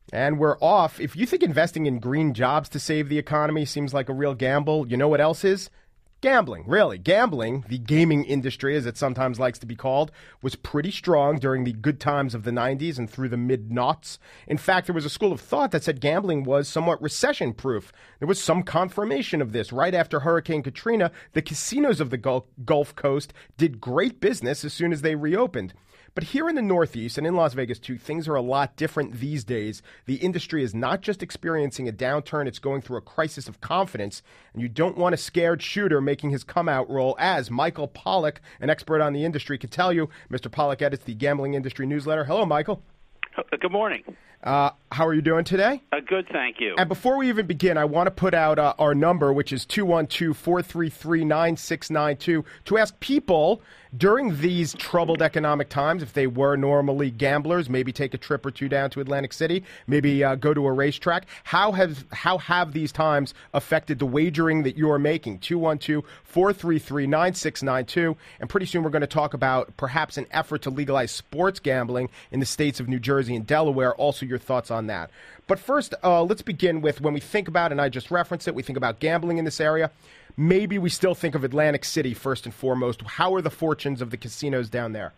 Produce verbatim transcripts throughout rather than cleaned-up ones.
And we're off. If you think investing in green jobs to save the economy seems like a real gamble, you know what else is? Gambling, really. Gambling, the gaming industry, as it sometimes likes to be called, was pretty strong during the good times of the nineties and through the mid-noughts. In fact, there was a school of thought that said gambling was somewhat recession-proof. There was some confirmation of this. Right after Hurricane Katrina, the casinos of the Gulf, Gulf Coast did great business as soon as they reopened. But here in the Northeast and in Las Vegas, too, things are a lot different these days. The industry is not just experiencing a downturn, it's going through a crisis of confidence. And you don't want a scared shooter making his come-out role, as Michael Pollack, an expert on the industry, can tell you. Mister Pollack edits the Gambling Industry Newsletter. Hello, Michael. Good morning. Uh, how are you doing today? Uh, good, thank you. And before we even begin, I want to put out uh, our number, which is two one two, four three three, nine six nine two, to ask people during these troubled economic times, if they were normally gamblers, maybe take a trip or two down to Atlantic City, maybe uh, go to a racetrack. How have how have these times affected the wagering that you're making? two one two, four three three, nine six nine two. And pretty soon we're going to talk about perhaps an effort to legalize sports gambling in the states of New Jersey and Delaware. Also, your thoughts on that. But first, uh, let's begin with when we think about, and I just referenced it, we think about gambling in this area. Maybe we still think of Atlantic City first and foremost. How are the fortunes of the casinos down there?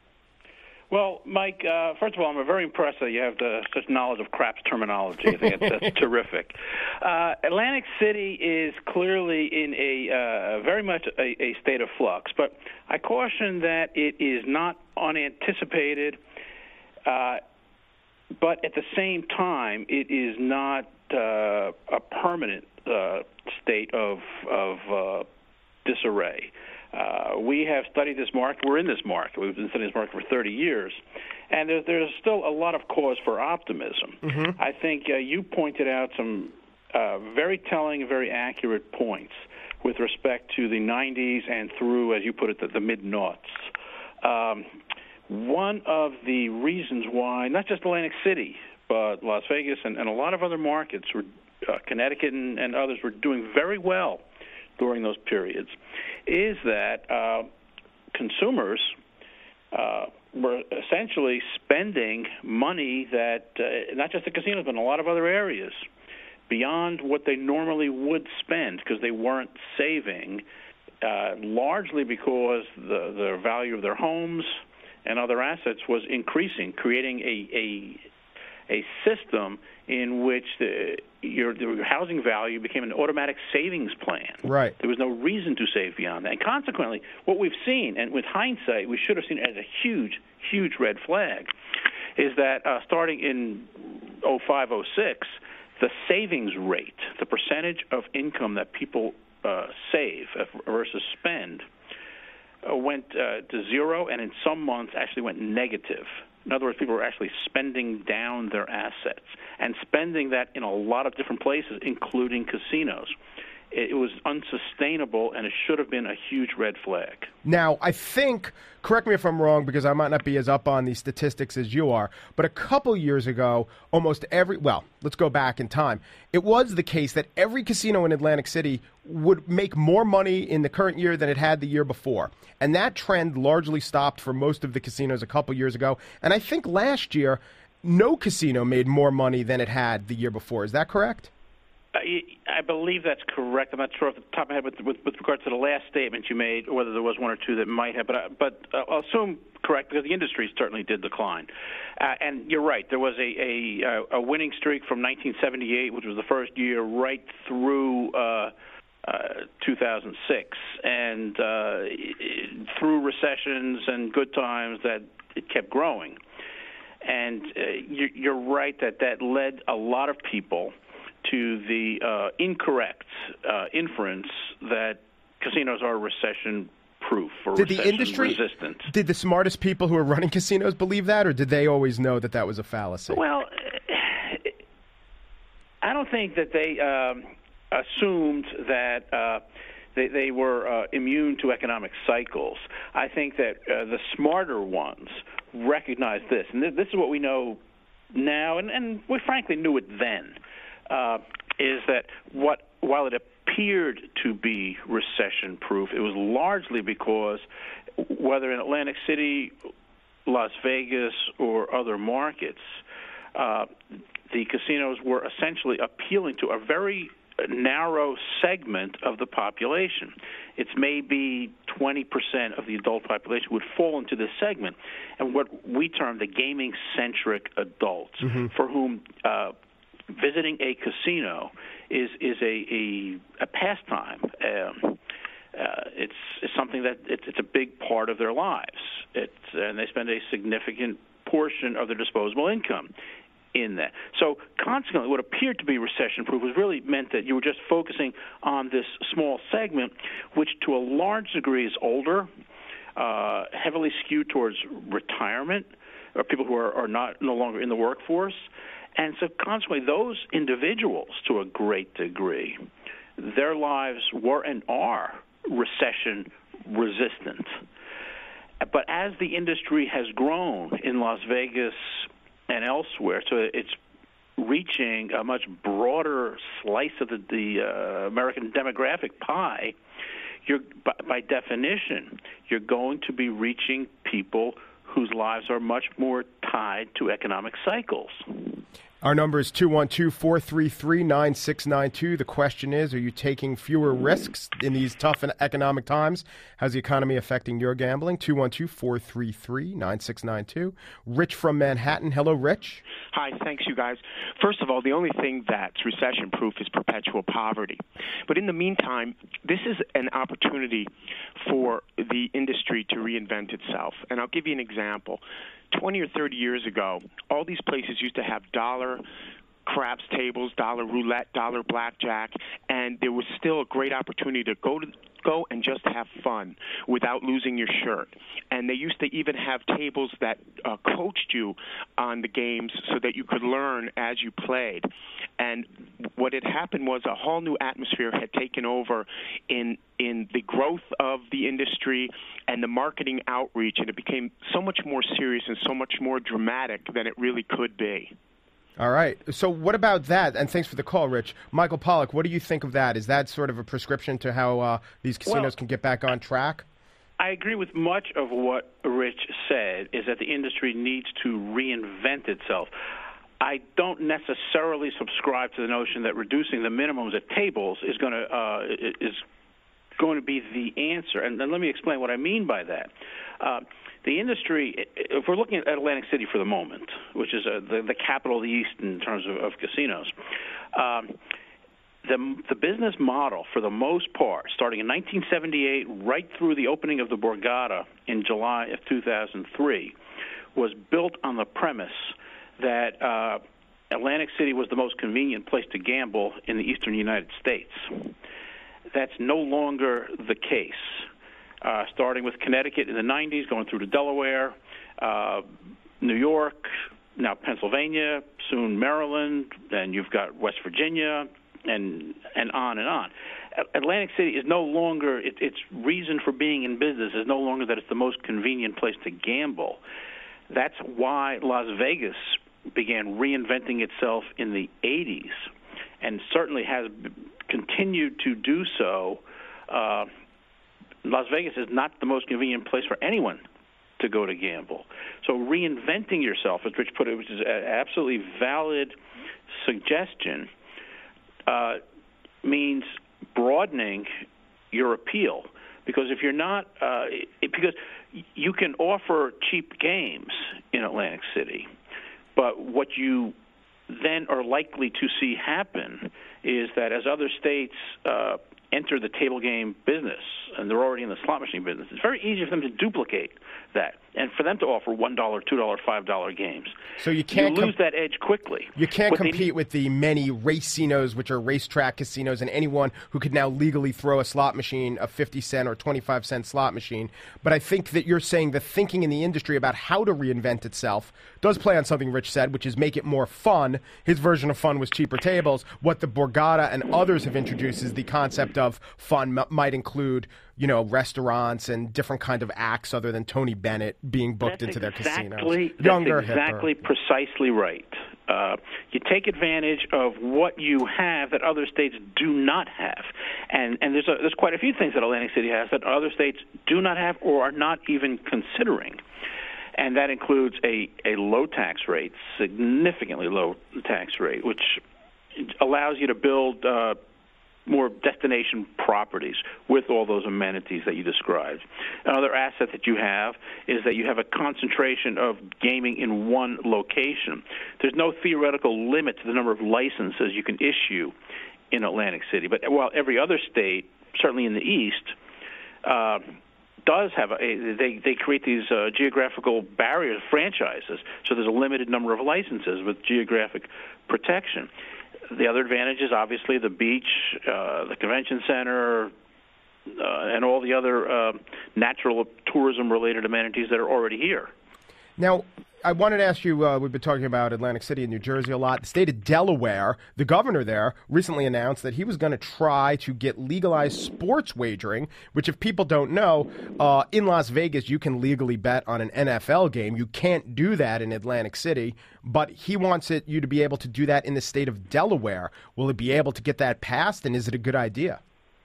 Well, Mike, uh, first of all, I'm very impressed that you have the, such knowledge of craps terminology. I think it's, that's terrific. Uh, Atlantic City is clearly in a uh, very much a, a state of flux, but I caution that it is not unanticipated. Uh, But at the same time, it is not uh, a permanent uh, state of, of uh, disarray. Uh, we have studied this market. We're in this market. We've been studying this market for thirty years. And there's, there's still a lot of cause for optimism. Mm-hmm. I think uh, you pointed out some uh, very telling and very accurate points with respect to the nineties and through, as you put it, the, the mid-noughts. Um, One of the reasons why, not just Atlantic City, but Las Vegas and, and a lot of other markets, were, uh, Connecticut and, and others, were doing very well during those periods, is that uh, consumers uh, were essentially spending money that, uh, not just the casinos, but in a lot of other areas, beyond what they normally would spend because they weren't saving, uh, largely because the, the value of their homes and other assets was increasing, creating a a, a system in which the, your, the housing value became an automatic savings plan. Right. There was no reason to save beyond that. And consequently, what we've seen, and with hindsight, we should have seen it as a huge, huge red flag, is that uh, starting in oh five, oh six, the savings rate, the percentage of income that people uh, save versus spend, Uh, went uh, to zero, and in some months actually went negative. In other words, people were actually spending down their assets and spending that in a lot of different places, including casinos. It, it was unsustainable, and it should have been a huge red flag. Now, I think, correct me if I'm wrong, because I might not be as up on these statistics as you are, but a couple years ago, almost every, well, let's go back in time. It was the case that every casino in Atlantic City would make more money in the current year than it had the year before. And that trend largely stopped for most of the casinos a couple years ago. And I think last year, no casino made more money than it had the year before. Is that correct? I believe that's correct. I'm not sure off the top of my head with, with, with regard to the last statement you made, or whether there was one or two that might have, but, uh, but uh, I'll assume correct because the industry certainly did decline. Uh, and you're right. There was a, a, a winning streak from nineteen seventy-eight, which was the first year, right through uh, uh, two thousand six. And uh, through recessions and good times, that it kept growing. And uh, you're, you're right that that led a lot of people to the uh, incorrect uh, inference that casinos are recession-proof or did the industry, recession-resistant. Did the smartest people who are running casinos believe that, or did they always know that that was a fallacy? Well, I don't think that they um, assumed that uh, they, they were uh, immune to economic cycles. I think that uh, the smarter ones recognized this, and this is what we know now, and, and we frankly knew it then. Uh, is that what, while it appeared to be recession-proof, it was largely because whether in Atlantic City, Las Vegas, or other markets, uh, the casinos were essentially appealing to a very narrow segment of the population. It's maybe twenty percent of the adult population would fall into this segment, and what we term the gaming-centric adults, mm-hmm. for whom uh, visiting a casino is is a a, a pastime. Um, uh, it's, it's something that it's, it's a big part of their lives. It's, and they spend a significant portion of their disposable income in that. So consequently, what appeared to be recession-proof was really meant that you were just focusing on this small segment, which to a large degree is older, uh, heavily skewed towards retirement, or people who are, are not no longer in the workforce. And so consequently, those individuals, to a great degree, their lives were and are recession-resistant. But as the industry has grown in Las Vegas and elsewhere, so it's reaching a much broader slice of the, the uh, American demographic pie, you're, by, by definition, you're going to be reaching people whose lives are much more tied to economic cycles. Our number is two one two, four three three, nine six nine two. The question is, are you taking fewer risks in these tough economic times? How's the economy affecting your gambling? two one two, four three three, nine six nine two. Rich from Manhattan. Hello, Rich. Hi, thanks, you guys. First of all, the only thing that's recession-proof is perpetual poverty. But in the meantime, this is an opportunity for the industry to reinvent itself. And I'll give you an example. twenty or thirty years ago, all these places used to have dollar craps tables, dollar roulette, dollar blackjack, and there was still a great opportunity to go to go and just have fun without losing your shirt. And they used to even have tables that uh, coached you on the games so that you could learn as you played. And what had happened was a whole new atmosphere had taken over in in the growth of the industry and the marketing outreach, and it became so much more serious and so much more dramatic than it really could be. All right. So what about that? And thanks for the call, Rich. Michael Pollack, what do you think of that? Is that sort of a prescription to how uh, these casinos well, can get back on track? I agree with much of what Rich said, is that the industry needs to reinvent itself. I don't necessarily subscribe to the notion that reducing the minimums at tables is going to uh, is going to be the answer. And, and let me explain what I mean by that. Uh, the industry, if we're looking at Atlantic City for the moment, which is uh, the, the capital of the East in terms of, of casinos, um, the, the business model, for the most part, starting in nineteen seventy-eight, right through the opening of the Borgata in July of two thousand three, was built on the premise that uh, Atlantic City was the most convenient place to gamble in the eastern United States. That's no longer the case. Uh, starting with Connecticut in the nineties, going through to Delaware, uh, New York, now Pennsylvania, soon Maryland, then you've got West Virginia, and and on and on. Atlantic City is no longer, it, its reason for being in business is no longer that it's the most convenient place to gamble. That's why Las Vegas began reinventing itself in the eighties, and certainly has continued to do so. Uh, Las Vegas is not the most convenient place for anyone to go to gamble. So reinventing yourself, as Rich put it, which is an absolutely valid suggestion, uh, means broadening your appeal. Because if you're not, uh, it, because you can offer cheap games in Atlantic City, but what you then are likely to see happen is that as other states uh, enter the table game business, and they're already in the slot machine business, it's very easy for them to duplicate that, and for them to offer one dollar, two dollar, five dollar games. So you can't you lose com- that edge quickly. You can't what compete they, with the many racinos, which are racetrack casinos, and anyone who could now legally throw a slot machine, a fifty cent or twenty-five cent slot machine. But I think that you're saying the thinking in the industry about how to reinvent itself does play on something Rich said, which is make it more fun. His version of fun was cheaper tables. What the Borgata and others have introduced is the concept of fun m- might include, you know, restaurants and different kind of acts other than Tony Bennett being booked that's into exactly, their casinos. Younger, that's exactly hipper. Precisely right. Uh, you take advantage of what you have that other states do not have, and and there's a, there's quite a few things that Atlantic City has that other states do not have or are not even considering. and that includes a, a low tax rate, significantly low tax rate, which allows you to build uh, more destination properties with all those amenities that you described. Another asset that you have is that you have a concentration of gaming in one location. There's no theoretical limit to the number of licenses you can issue in Atlantic City. But while every other state, certainly in the East, uh, does have a, they they create these uh, geographical barriers, franchises, so there's a limited number of licenses with geographic protection. The other advantage is obviously the beach, uh, the convention center, uh, and all the other uh, natural tourism-related amenities that are already here. Now, I wanted to ask you, uh, we've been talking about Atlantic City and New Jersey a lot. The state of Delaware, the governor there recently announced that he was going to try to get legalized sports wagering, which if people don't know, uh, in Las Vegas, you can legally bet on an N F L game. You can't do that in Atlantic City, but he wants it you to be able to do that in the state of Delaware. Will it be able to get that passed, and is it a good idea?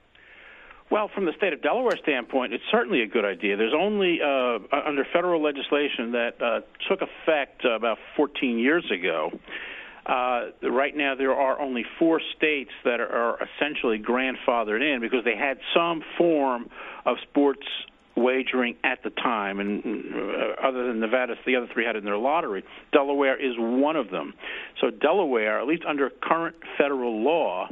Well, from the state of Delaware standpoint, it's certainly a good idea. There's only, uh, under federal legislation that uh, took effect uh, about fourteen years ago, uh, right now there are only four states that are, are essentially grandfathered in because they had some form of sports wagering at the time, and uh, other than Nevada, the other three had it in their lottery. Delaware is one of them. So Delaware, at least under current federal law,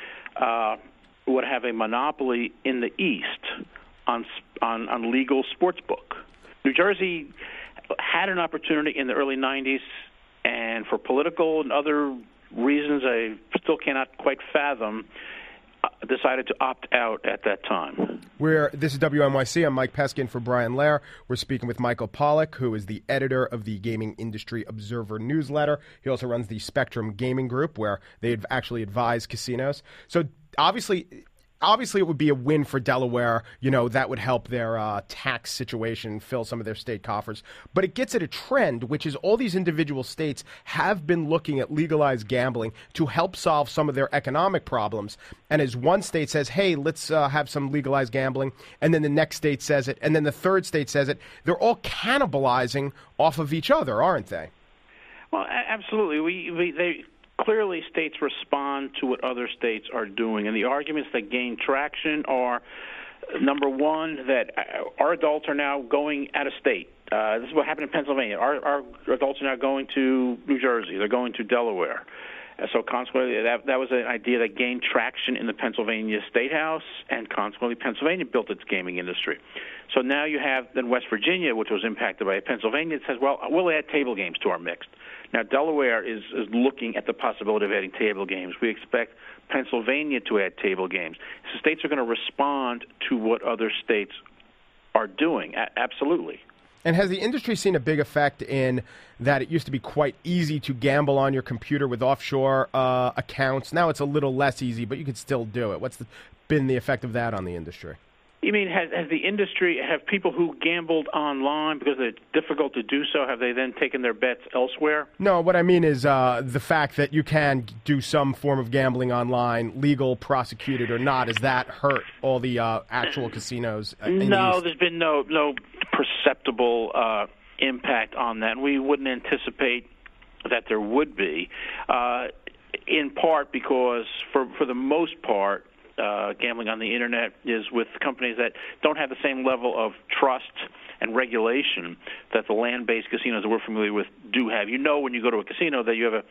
uh, would have a monopoly in the East on, on on legal sportsbook. New Jersey had an opportunity in the early nineties, and for political and other reasons I still cannot quite fathom, uh, decided to opt out at that time. We're, this is W N Y C. I'm Mike Peskin for Brian Lair. We're speaking with Michael Pollack, who is the editor of the Gaming Industry Observer newsletter. He also runs the Spectrum Gaming Group, where they actually advise casinos. So Obviously, obviously, it would be a win for Delaware. You know, that would help their uh, tax situation, fill some of their state coffers. But it gets at a trend, which is all these individual states have been looking at legalized gambling to help solve some of their economic problems. And as one state says, hey, let's uh, have some legalized gambling, and then the next state says it, and then the third state says it, they're all cannibalizing off of each other, aren't they? Well, absolutely. We, we they. Clearly, states respond to what other states are doing, and the arguments that gain traction are, number one, that our adults are now going out of state. Uh, this is what happened in Pennsylvania. Our, our adults are now going to New Jersey. They're going to Delaware. Uh, so consequently, that, that was an idea that gained traction in the Pennsylvania State House, and consequently, Pennsylvania built its gaming industry. So now you have then West Virginia, which was impacted by Pennsylvania, that says, well, we'll add table games to our mix. Now, Delaware is, is looking at the possibility of adding table games. We expect Pennsylvania to add table games. So states are going to respond to what other states are doing. A- absolutely. And has the industry seen a big effect in that it used to be quite easy to gamble on your computer with offshore uh, accounts? Now it's a little less easy, but you can still do it. What's the, been the effect of that on the industry? You mean, has, has the industry, have people who gambled online because it's difficult to do so, have they then taken their bets elsewhere? No, what I mean is uh, the fact that you can do some form of gambling online, legal, prosecuted or not, has that hurt all the uh, actual casinos? In no, the there's been no, no perceptible uh, impact on that. We wouldn't anticipate that there would be, uh, in part because, for, for the most part, Uh, gambling on the Internet is with companies that don't have the same level of trust and regulation that the land-based casinos that we're familiar with do have. You know when you go to a casino that you have a,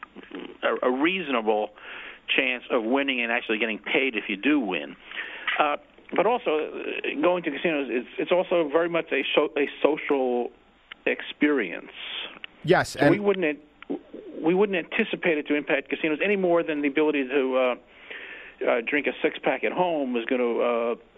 a, a reasonable chance of winning and actually getting paid if you do win. Uh, but also, uh, going to casinos, is, it's also very much a, so, a social experience. Yes. So and we wouldn't we wouldn't anticipate it to impact casinos any more than the ability to uh, Uh, drink a six-pack at home is going to uh,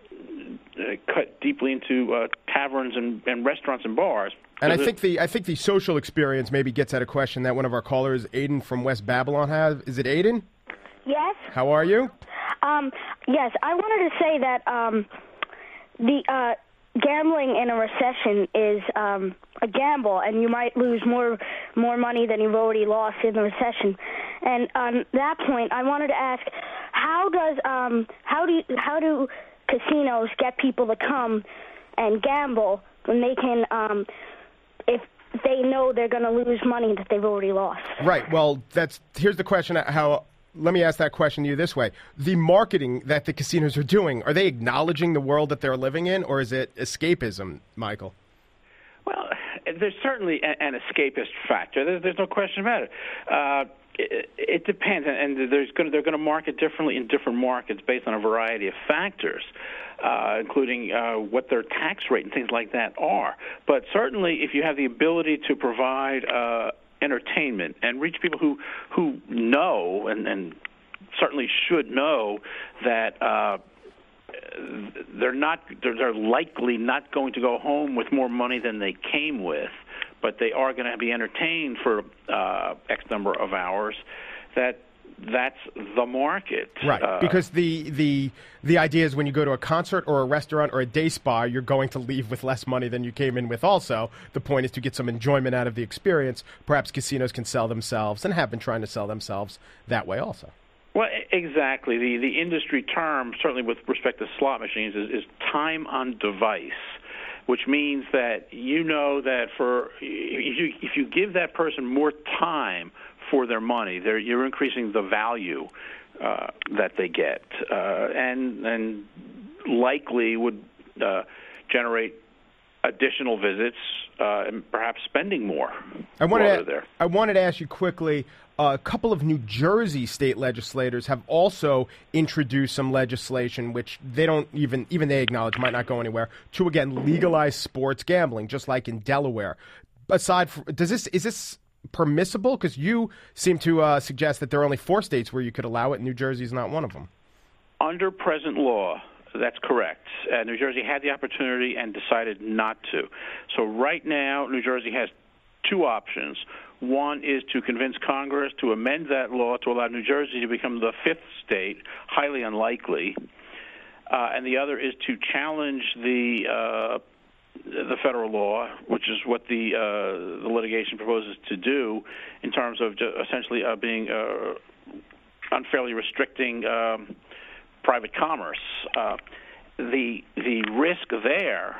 uh, cut deeply into uh, taverns and, and restaurants and bars. And I think the I think the social experience maybe gets at a question that one of our callers, Aiden from West Babylon, has. Is it Aiden? Yes. How are you? Um, yes, I wanted to say that um, the uh, gambling in a recession is um, a gamble, and you might lose more more money than you've already lost in the recession. And on that point, I wanted to ask, how does um, how do you, how do casinos get people to come and gamble when they can um, if they know they're going to lose money that they've already lost. Right. Well, that's here's the question. How? Let me ask that question to you this way: the marketing that the casinos are doing, are they acknowledging the world that they're living in, or is it escapism, Michael? Well, there's certainly an escapist factor. There's, there's no question about it. Uh, it, it depends, and there's going to, they're going to market differently in different markets based on a variety of factors, uh, including uh, what their tax rate and things like that are. But certainly, if you have the ability to provide uh, entertainment and reach people who who know and, and certainly should know that. Uh, They're not. They're, they're likely not going to go home with more money than they came with, but they are going to be entertained for uh, X number of hours. That that's the market, right? Uh, because the the the idea is when you go to a concert or a restaurant or a day spa, you're going to leave with less money than you came in with. Also, the point is to get some enjoyment out of the experience. Perhaps casinos can sell themselves and have been trying to sell themselves that way, also. Well, exactly. The the industry term, certainly with respect to slot machines, is, is time on device, which means that you know that for if you, if you give that person more time for their money, they're, you're increasing the value uh, that they get, uh, and and likely would uh, generate additional visits uh, and perhaps spending more. I wanted while to, they're there. I wanted to ask you quickly. Uh, a couple of New Jersey state legislators have also introduced some legislation, which they don't even even they acknowledge might not go anywhere, to again legalize sports gambling, just like in Delaware. Aside, from, does this is this permissible? Because you seem to uh, suggest that there are only four states where you could allow it. New Jersey is not one of them. Under present law, that's correct. Uh, New Jersey had the opportunity and decided not to. So right now, New Jersey has two options. One is to convince Congress to amend that law to allow New Jersey to become the fifth state, highly unlikely. Uh, and the other is to challenge the uh, the federal law, which is what the, uh, the litigation proposes to do, in terms of essentially uh, being uh, unfairly restricting um, private commerce. Uh, the the risk there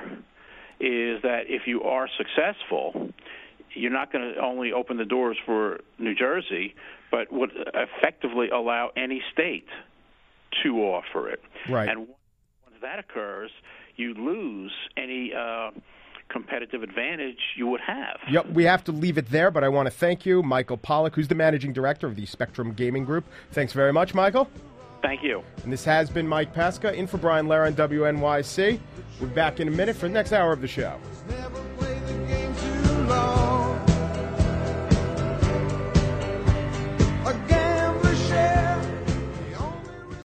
is that if you are successful, you're not going to only open the doors for New Jersey, but would effectively allow any state to offer it. Right. And once that occurs, you lose any uh, competitive advantage you would have. Yep, we have to leave it there, but I want to thank you, Michael Pollack, who's the managing director of the Spectrum Gaming Group. Thanks very much, Michael. Thank you. And this has been Mike Pesca, in for Brian Lehrer on W N Y C. We'll be back in a minute for the next hour of the show.